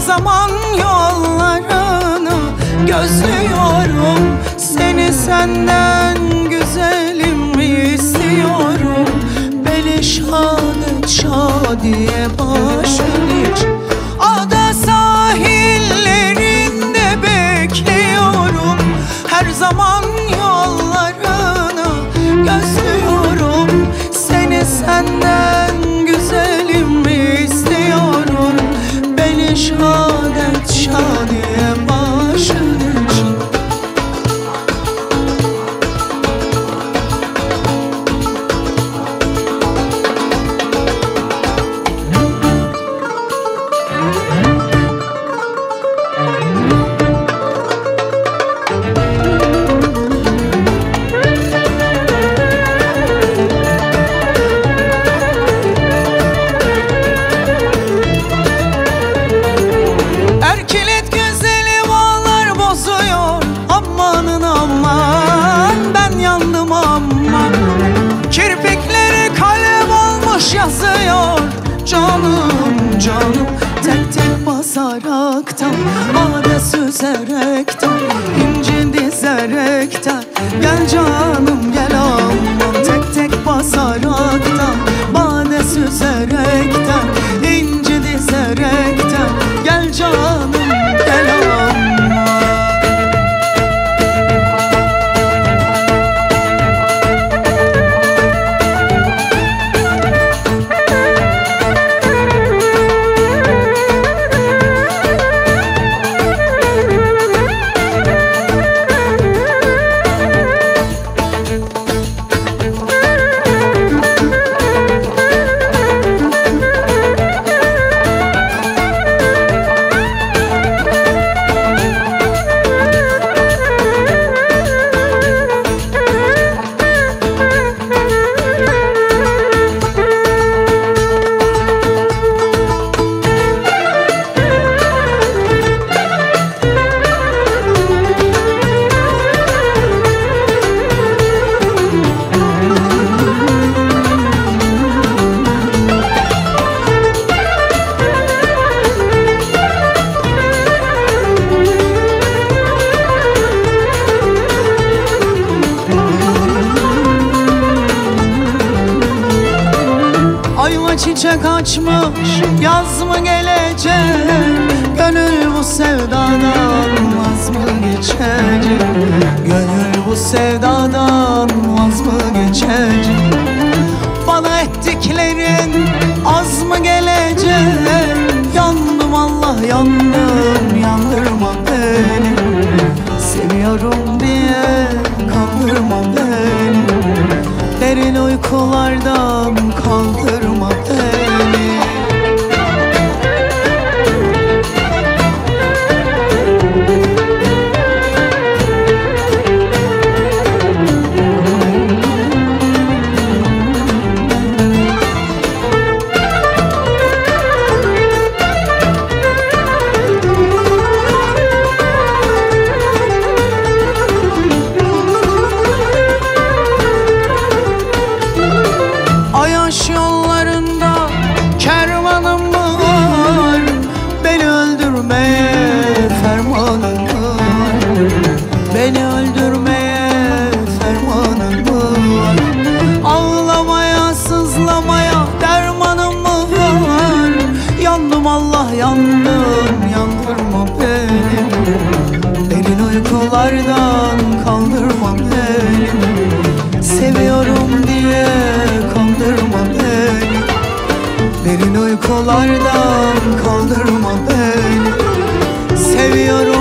zaman yollarını gözlüyorum. Seni senden güzelim istiyorum. Beni şadet şadiye başın iç, ada sahillerinde bekliyorum. Her zaman yollarını gözlüyorum. Seni senden güzelim istiyorum. Beni şadet şadiye başın iç. Erkilet güzeli bağlar bozuyor, amanın aman ben yandım aman. Kirpikleri kalem olmuş yazıyor, canım canım. Tek tek basaraktan, ağda süzerekten, inci dizerekten, gel canım gel aman. Tek tek basaraktan, bade süzerekten, inci dizerekten, gel canım gel aman. Ayva çiçek açmış, yaz mı gelecek? Gönül bu sevdadan vaz mı geçecek? Gönül bu sevdadan vaz mı geçecek? Bana ettiklerin az mı gelecek? Yandım Allah yandım, yandırma beni. Seviyorum diye kandırma beni. Derin uykulardan kaldırma beni. Ayaş yollarında kervanım mı var? Beni öldürmeye fermanın mı var? Beni öldürmeye fermanın mı var? Ağlamaya sızlamaya dermanım mı var? Yandım Allah yandım, yandırma beni. Derin uykulardan kaldırma beni. Seviyorum diye kandırma beni. Derin uykulardan kaldırma beni. Seviyorum